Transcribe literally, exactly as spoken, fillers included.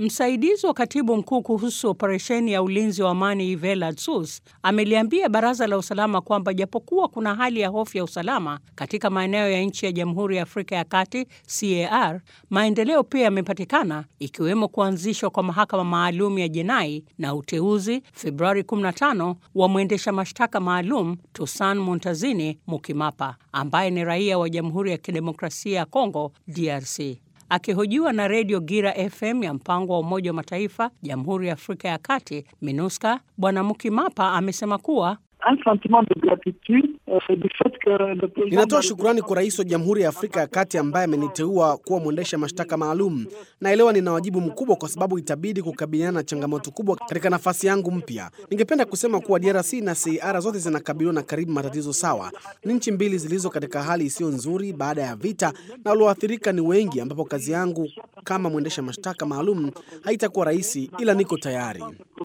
Msaidizi wa katibu mkuu kuhusu operesheni ya ulinzi wa amani Yvette Sus ameliambia Baraza la Usalama kwamba japokuwa kuna hali ya hofu ya usalama katika maeneo ya nchi ya Jamhuri ya Afrika ya Kati C A R, maendeleo pia yamepatikana ikiwemo kuanzishwa kwa mahakama maalum ya jinai na uteuzi Februari kumi na tano wa mwendesha mashtaka maalum Toussaint Montazini Mukimapa ambaye ni raia wa Jamhuri ya Kidemokrasia ya Kongo D R C. Akihojiwa na Radio Gira F M ya mpango wa Umoja wa Mataifa Jamhuri ya Afrika ya Kati MINUSCA, Bwana Mukimapa amesema kuwa ninatoa shukrani kwa Rais wa Jamhuri ya Afrika ya Kati ambaye ameniteua kuwa mwendesha mashtaka maalum. Naelewa nina wajibu mkubwa kwa sababu itabidi kukabiliana na changamoto kubwa katika nafasi yangu mpya. Ningependa kusema kuwa D R C na C A R zote zinakabiliwa na karibu matatizo sawa. Ni nchi mbili zilizo katika hali isiyo nzuri baada ya vita na walioathirika ni wengi, ambapo kazi yangu kama mwendesha mashtaka maalum haitakuwa rahisi, ila niko tayari.